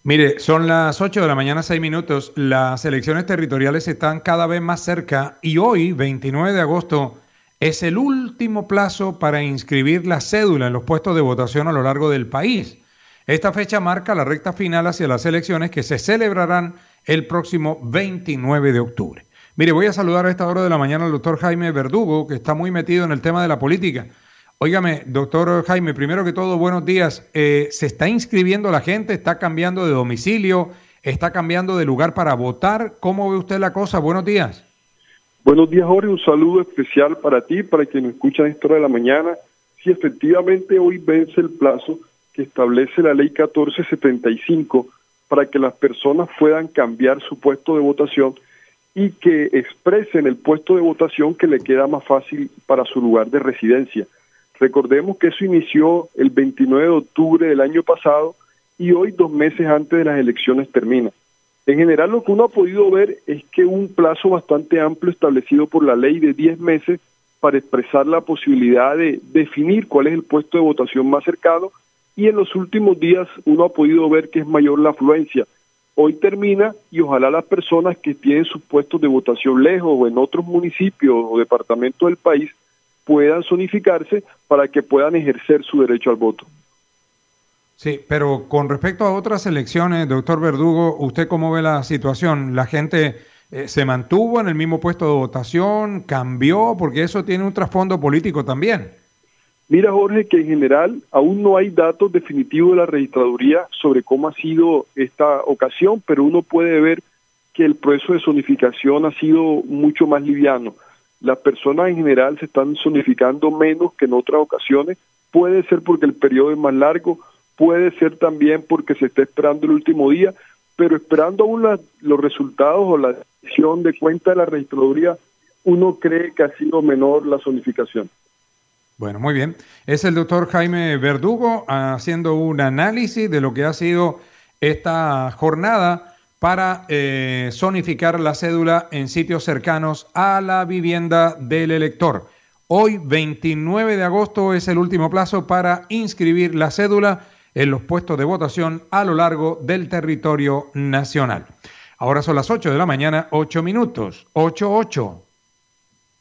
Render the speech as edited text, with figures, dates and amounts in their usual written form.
Mire, son las 8 de la mañana, 6 minutos. Las elecciones territoriales están cada vez más cerca y hoy, 29 de agosto, es el último plazo para inscribir la cédula en los puestos de votación a lo largo del país. Esta fecha marca la recta final hacia las elecciones que se celebrarán el próximo 29 de octubre. Mire, voy a saludar a esta hora de la mañana al doctor Jaime Verdugo, que está muy metido en el tema de la política. Óigame, doctor Jaime, primero que todo, buenos días. ¿Se está inscribiendo la gente? ¿Está cambiando de domicilio? ¿Está cambiando de lugar para votar? ¿Cómo ve usted la cosa? Buenos días. Buenos días, Jorge. Un saludo especial para ti, para quienes escuchan esta hora de la mañana. Sí, efectivamente, hoy vence el plazo que establece la ley 1475 para que las personas puedan cambiar su puesto de votación y que expresen el puesto de votación que le queda más fácil para su lugar de residencia. Recordemos que eso inició el 29 de octubre del año pasado y hoy, 2 meses antes de las elecciones, termina. En general, lo que uno ha podido ver es que un plazo bastante amplio establecido por la ley de 10 meses para expresar la posibilidad de definir cuál es el puesto de votación más cercano, y en los últimos días uno ha podido ver que es mayor la afluencia. Hoy termina y ojalá las personas que tienen sus puestos de votación lejos o en otros municipios o departamentos del país puedan zonificarse para que puedan ejercer su derecho al voto. Sí, pero con respecto a otras elecciones, doctor Verdugo, ¿usted cómo ve la situación? ¿La gente se mantuvo en el mismo puesto de votación? ¿Cambió? Porque eso tiene un trasfondo político también. Mira, Jorge, que en general aún no hay datos definitivos de la registraduría sobre cómo ha sido esta ocasión, pero uno puede ver que el proceso de zonificación ha sido mucho más liviano. Las personas en general se están zonificando menos que en otras ocasiones. Puede ser porque el periodo es más largo, puede ser también porque se está esperando el último día, pero esperando aún los resultados o la decisión de cuenta de la registraduría, uno cree que ha sido menor la zonificación. Bueno, muy bien. Es el doctor Jaime Verdugo haciendo un análisis de lo que ha sido esta jornada para zonificar la cédula en sitios cercanos a la vivienda del elector. Hoy, 29 de agosto, es el último plazo para inscribir la cédula en los puestos de votación a lo largo del territorio nacional. Ahora son las 8 de la mañana, 8 minutos, 8:08.